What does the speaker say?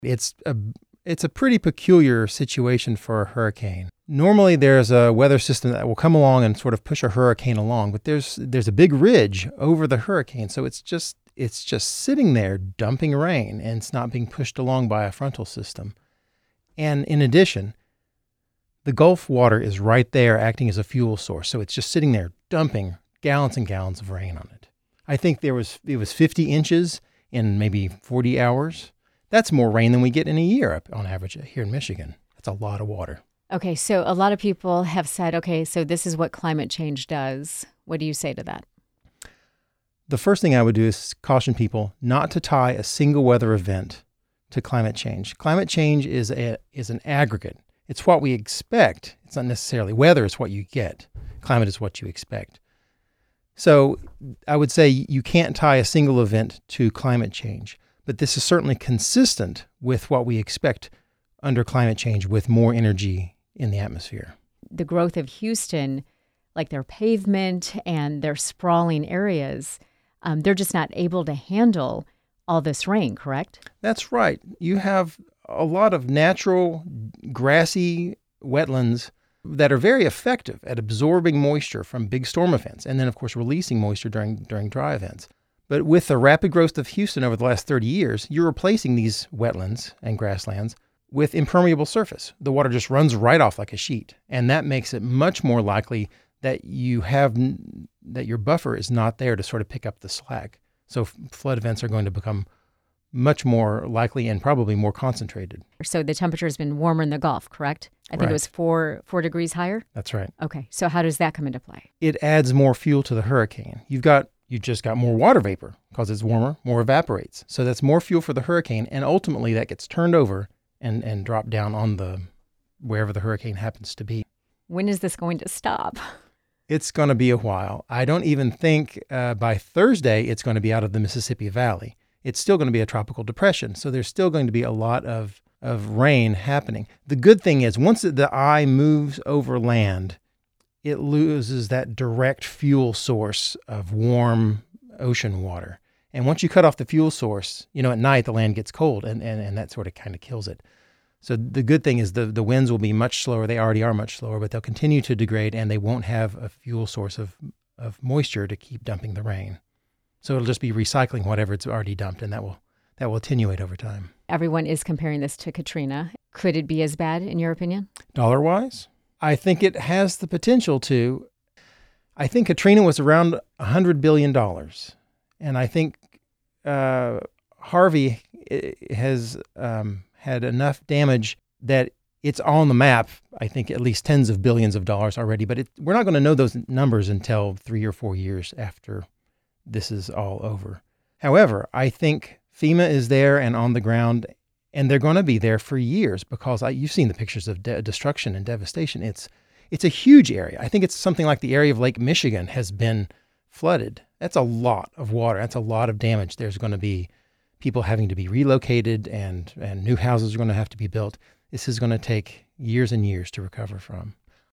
It's a pretty peculiar situation for a hurricane. Normally, there's a weather system that will come along and sort of push a hurricane along, but there's a big ridge over the hurricane, so it's just sitting there dumping rain, and it's not being pushed along by a frontal system. And in addition, the Gulf water is right there acting as a fuel source, so it's just sitting there dumping gallons and gallons of rain on it. I think it was 50 inches in maybe 40 hours. That's more rain than we get in a year up on average here in Michigan. That's a lot of water. Okay, so a lot of people have said, okay, so this is what climate change does. What do you say to that? The first thing I would do is caution people not to tie a single weather event to climate change. Climate change is an aggregate. It's what we expect. It's not necessarily weather, it's what you get. Climate is what you expect. So I would say you can't tie a single event to climate change, but this is certainly consistent with what we expect under climate change with more energy in the atmosphere. The growth of Houston, like their pavement and their sprawling areas, they're just not able to handle all this rain, correct? That's right. You have a lot of natural grassy wetlands that are very effective at absorbing moisture from big storm events and then, of course, releasing moisture during dry events. But with the rapid growth of Houston over the last 30 years, you're replacing these wetlands and grasslands with impermeable surface. The water just runs right off like a sheet, and that makes it much more likely that your buffer is not there to sort of pick up the slack. So flood events are going to become much more likely and probably more concentrated. So the temperature has been warmer in the Gulf, correct? I think it was 4 degrees higher? That's right. Okay, so how does that come into play? It adds more fuel to the hurricane. You just got more water vapor because it's warmer, more evaporates. So that's more fuel for the hurricane, and ultimately that gets turned over and dropped down on wherever the hurricane happens to be. When is this going to stop? It's going to be a while. I don't even think by Thursday it's going to be out of the Mississippi Valley. It's still going to be a tropical depression, so there's still going to be a lot of rain happening. The good thing is once the eye moves over land, it loses that direct fuel source of warm ocean water. And once you cut off the fuel source, at night the land gets cold and that sort of kind of kills it. So the good thing is the winds will be much slower. They already are much slower, but they'll continue to degrade and they won't have a fuel source of moisture to keep dumping the rain. So it'll just be recycling whatever it's already dumped, and that will attenuate over time. Everyone is comparing this to Katrina. Could it be as bad, in your opinion? Dollar-wise? I think it has the potential to. I think Katrina was around $100 billion. And I think Harvey has had enough damage that it's on the map, I think at least tens of billions of dollars already. But we're not going to know those numbers until 3 or 4 years after this is all over. However, I think FEMA is there and on the ground, and they're going to be there for years because you've seen the pictures of destruction and devastation. It's a huge area. I think it's something like the area of Lake Michigan has been flooded. That's a lot of water. That's a lot of damage. There's going to be people having to be relocated and new houses are going to have to be built. This is going to take years and years to recover from.